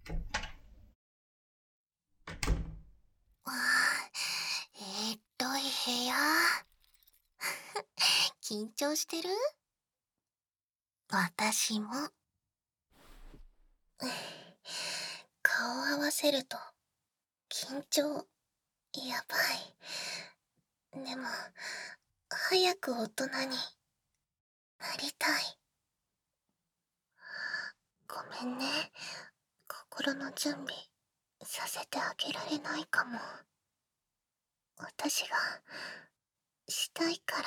あ部屋。緊張してる？私も。顔合わせると緊張やばい。でも、早く大人になりたい。ごめんね。心の準備させてあげられないかも。私がしたいから。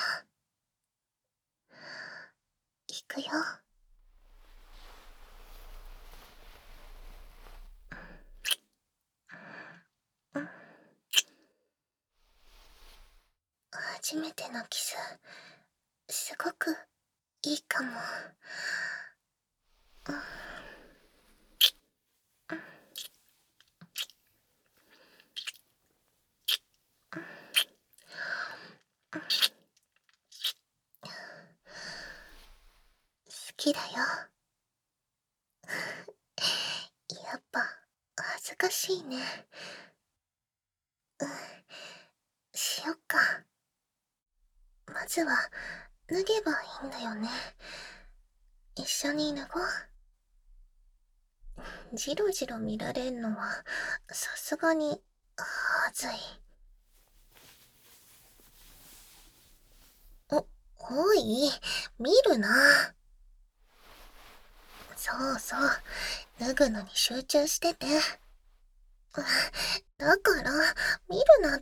行くよ。うん。初めてのキス、すごくいいかも。うん。好きだよ。やっぱ恥ずかしいね。うん、しよっか。まずは脱げばいいんだよね。一緒に脱ごう。じろじろ見られんのはさすがにはずい。おい、見るな。そうそう、脱ぐのに集中してて。だから、見るなって。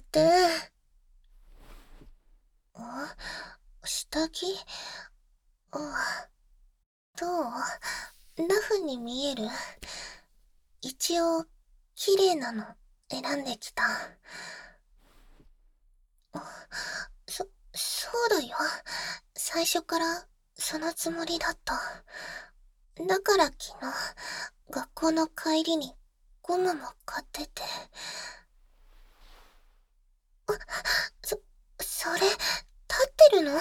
下着どう？ラフに見える？一応、綺麗なの選んできた。そうだよ。最初からそのつもりだった。だから昨日、学校の帰りにゴムも買ってて。そ、それ、立ってるの？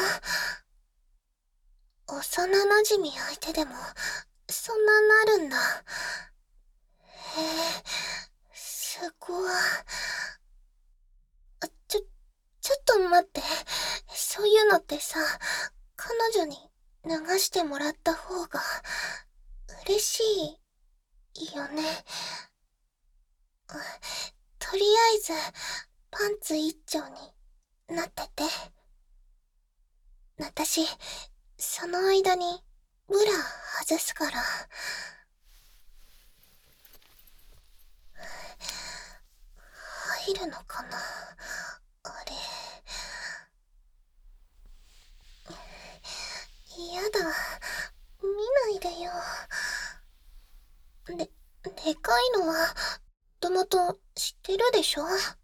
幼馴染相手でも、そんななるんだ。へえ、すごい。ちょっと待って。そういうのってさ、彼女に流してもらった方が、嬉しいよね。とりあえず、パンツ一丁になってて。私、その間に、ブラ外すから。入るのかな、あれ。やだ、見ないでよ。でかいのは、もともと知ってるでしょ？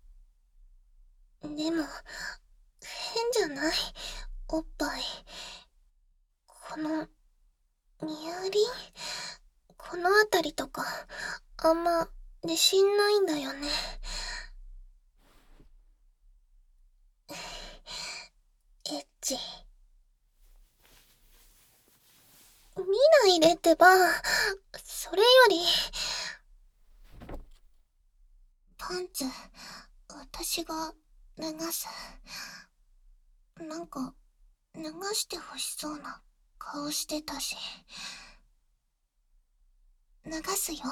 でも、変じゃない？おっぱい。この、ニヤリこのあたりとか、あんま自信ないんだよね。エッチ。見ないでってば。それより、パンツ、私が脱がす。なんか、脱がしてほしそうな顔してたし。脱がすよ。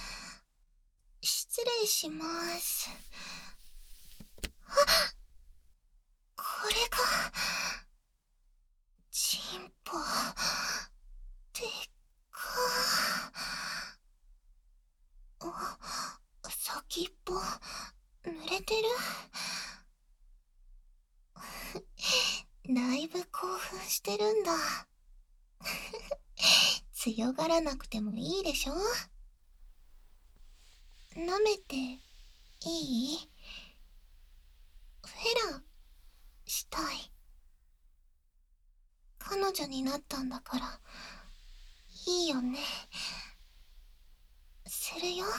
失礼します。これが、チンポ、でっか先っぽ、濡れてる？だいぶ興奮してるんだ。強がらなくてもいいでしょ？舐めていい？フェラしたい。彼女になったんだから、いいよね。するよ。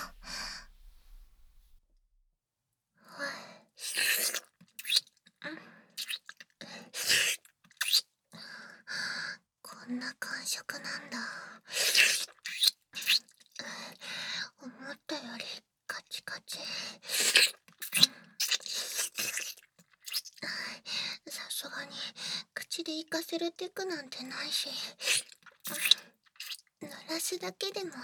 こんな感触なんだ。思ったよりカチカチ。さすがに口で行かせるテクなんてないし、鳴らすだけでもね。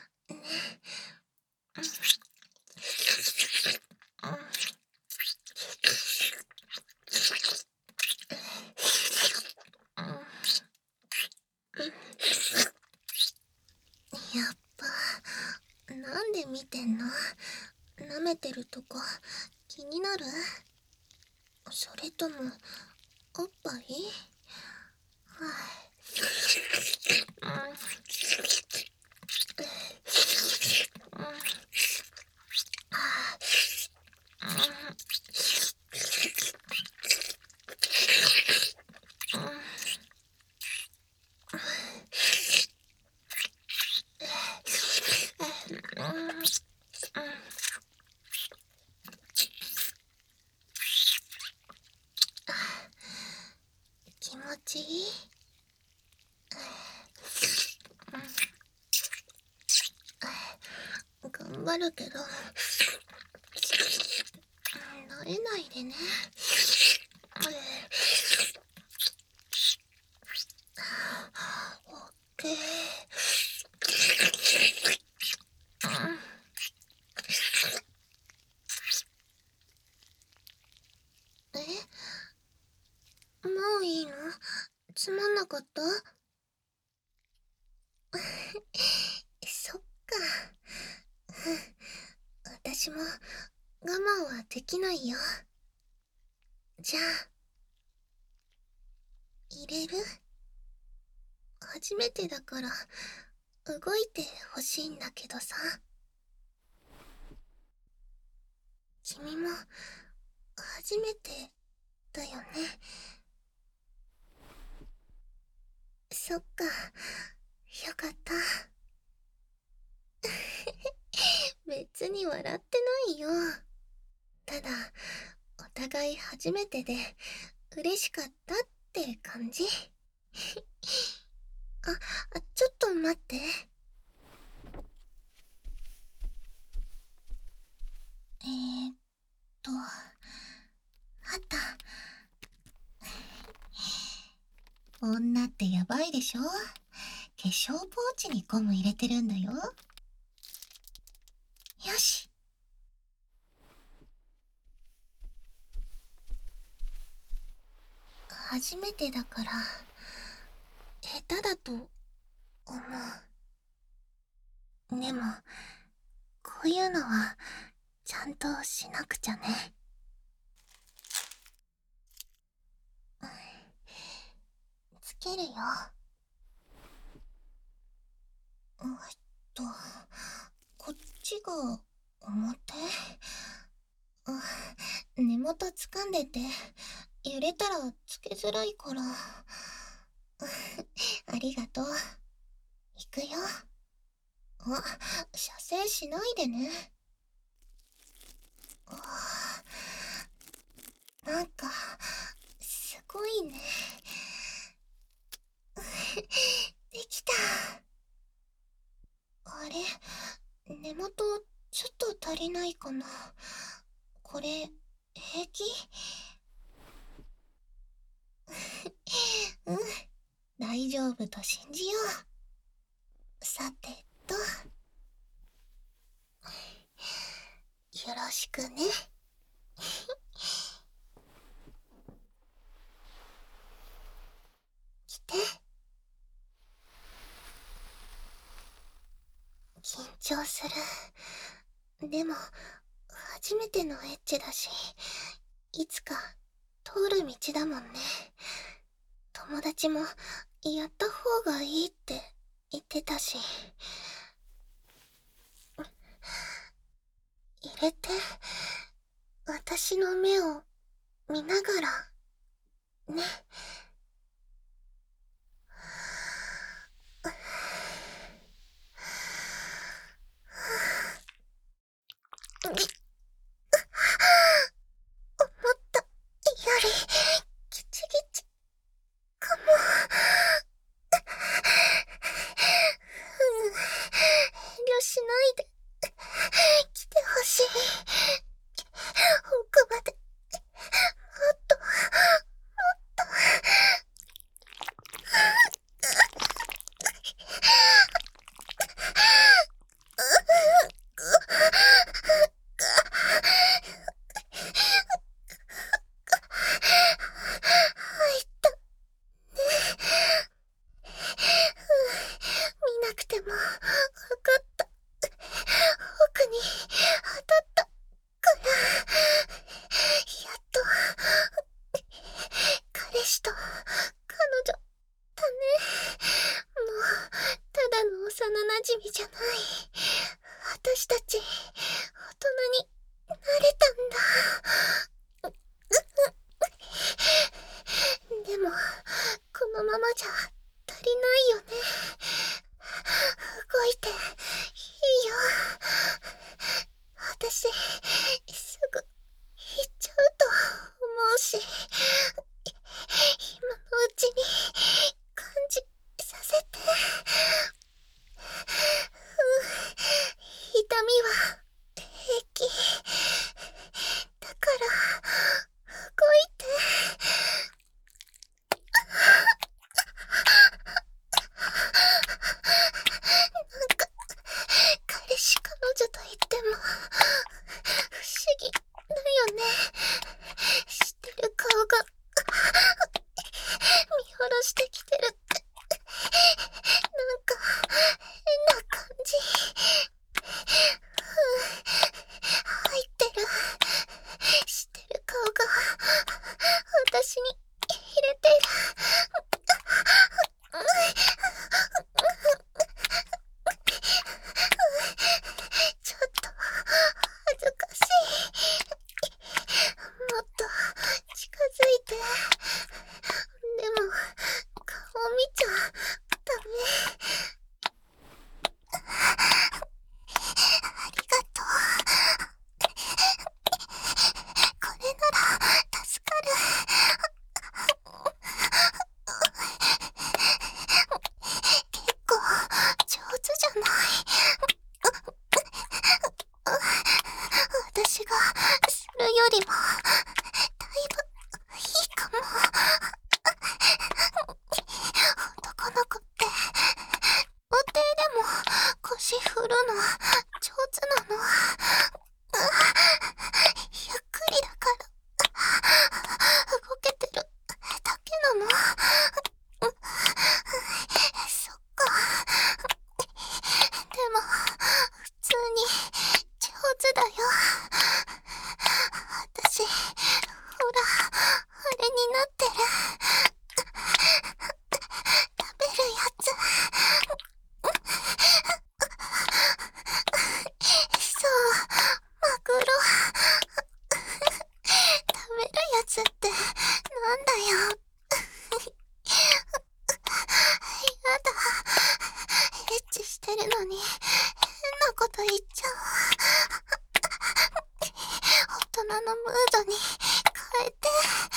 やっぱなんで見てんの？舐めてるとこ気になる？それともおっぱい？はあ、気持ちいい？頑張るけど慣れないでね。オッケー。もういいの？つまんなかった？そっか。私も我慢はできないよ。じゃあ入れる？初めてだから動いてほしいんだけどさ。君も初めてだよね。そっか、よかった。別に笑ってないよ。ただお互い初めてで嬉しかったって感じ。ちょっと待って。ーっあった。女ってやばいでしょ？化粧ポーチにゴム入れてるんだよ。よし。初めてだから下手だと思う。でもこういうのはちゃんとしなくちゃね。つけるよ。とこっちが表？根元掴んでて揺れたらつけづらいから。ありがとう。行くよ。射精しないでね。なんかすごいね。できた。あれ、根元ちょっと足りないかな。これ平気？うん、大丈夫と信じよう。さてと、よろしくね。来て。緊張する。でも初めてのエッチだし、いつか通る道だもんね。友達もやった方がいいって言ってたし。入れて、私の目を見ながらね。思ったよりギチギチかも。遠慮しないで。 味じゃない。私たち、大人になれたんだ。でも、このままじゃ足りないよね。動いて、いいよ。私、すぐ、行っちゃうと思うし、今のうちに、感じさせて。痛みは、平気。だから、動いて。なんか、彼氏彼女と言っても、不思議だよね。知ってる顔が、見下ろしてきてるって、なんか、変な感じ。入ってる。知ってる顔が、私に入れてる。ちょっと恥ずかしい。もっと近づいて。でも顔見ちゃダメ。ありがとう。これなら助かる。結構上手じゃない。私がするよりもだいぶいいかも。男の子ってお手でも腰振るの上手なの。ゆっくりだから動けてるだけなの。そっか。でも普通に上手だよ。私、ほら、あれになってる。食べるやつ。そう、マグロ。食べるやつってなんだよ。やだ。エッチしてるのに変なこと言っちゃう。大人のムードに変えて。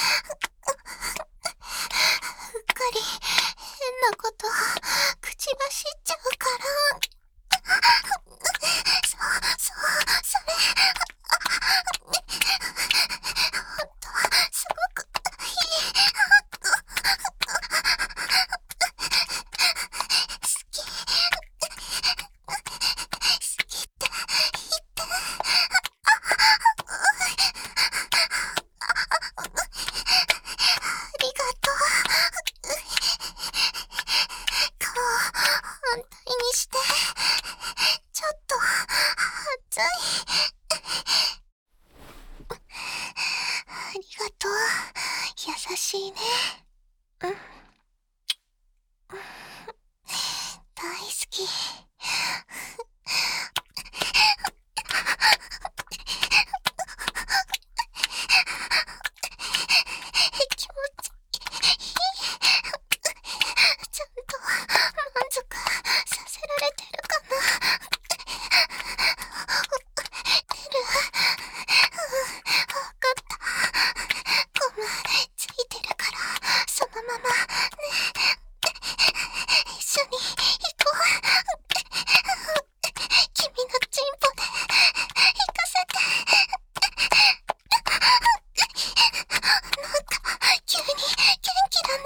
うっかり変なこと口走っちゃうから。それ。ほんと、すごくいい。好き。好きって言って。ありがとう。顔反対にして。ちょっと熱い。ありがとう。優しいね。大好き。気持ちいい。ちゃんと満足させられてるかな。出る。わかった。ゴムついてるからそのままね。一緒に行こう。君のチンポで行かせて。なんか急に元気だね。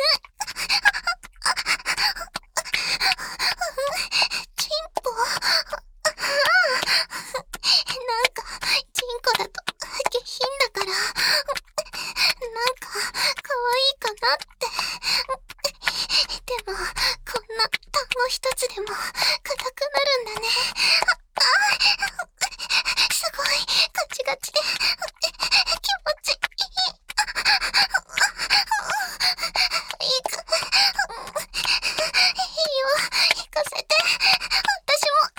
チンポ。なんかチンコだと下品だから、なんか可愛いかなって。でもこんな単語一つでも硬くなるんだね。すごいガチガチで気持ちいい。行く。いいよ、行かせて。私も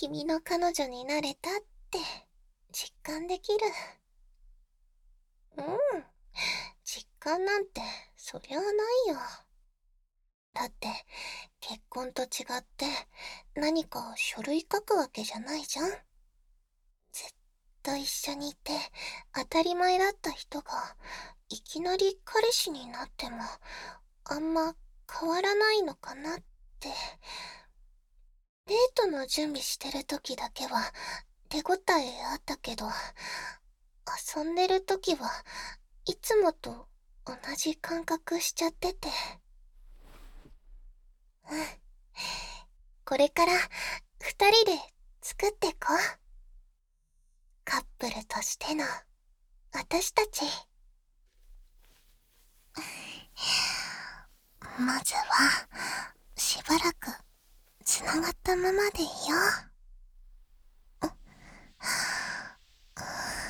君の彼女になれたって実感できる。うん、実感なんてそりゃあないよ。だって結婚と違って何か書類書くわけじゃないじゃん。ずっと一緒にいて当たり前だった人がいきなり彼氏になってもあんま変わらないのかなって。デートの準備してる時だけは手応えあったけど、遊んでる時はいつもと同じ感覚しちゃってて。うん。これから二人で作ってこう。カップルとしての私たち。まずはしばらくつながったままでいよう。